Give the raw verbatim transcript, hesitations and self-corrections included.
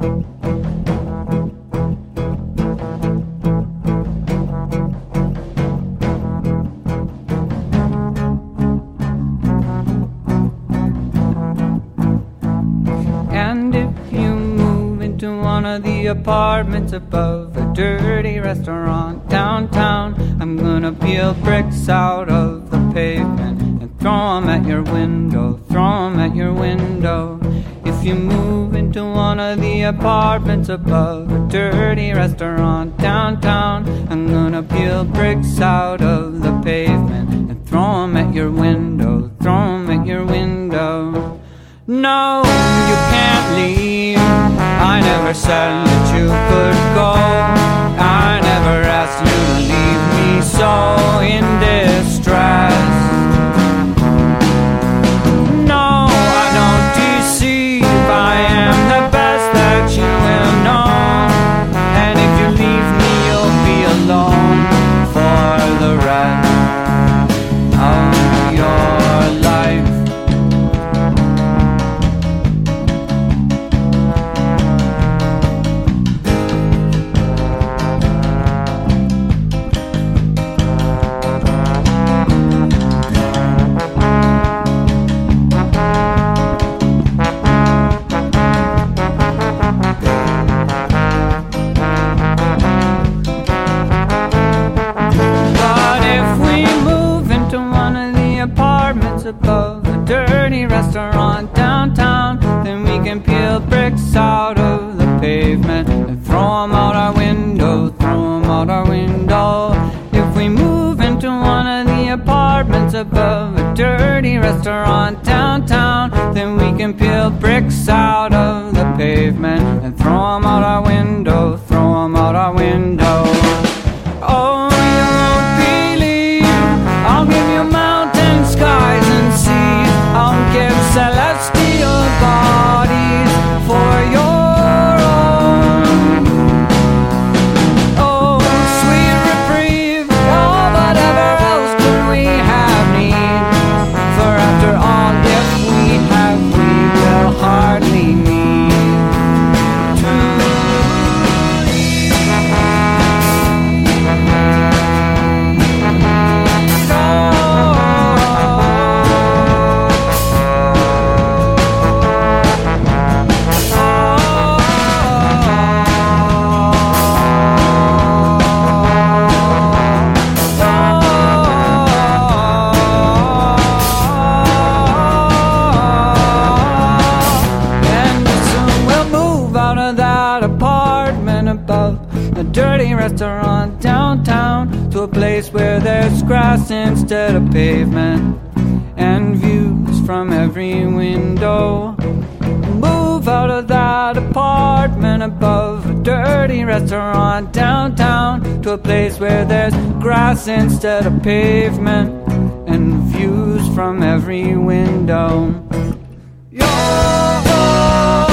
And if you move into one of the apartments above a dirty restaurant downtown, I'm gonna peel bricks out of the pavement and throw 'em at your window, throw 'em at your window. If you move into one of the apartments above a dirty restaurant downtown, I'm gonna peel bricks out of the pavement and throw 'em at your window, throw 'em at your window. No, you can't leave. I never said that you could go. I never asked you to leave me so in distress. No, I don't deceive. I am the best that you will know. And if you leave me, you'll be alone for the rest of your life. Above a dirty restaurant downtown, then we can peel bricks out of the pavement and throw 'em out our window, throw 'em out our window. If we move into one of the apartments above a dirty restaurant downtown, then we can peel bricks out of the pavement and throw 'em out our window, throw 'em out our window. Oh, you won't believe, I'll give you mountains, skies and seas. I'll give celestial bodies for your own. Oh, sweet reprieve, oh, whatever else could we have need? For after all, if we have, we will hardly need to leave. A dirty restaurant downtown to a place where there's grass instead of pavement and views from every window. Move out of that apartment above a dirty restaurant downtown to a place where there's grass instead of pavement and views from every window. Yo!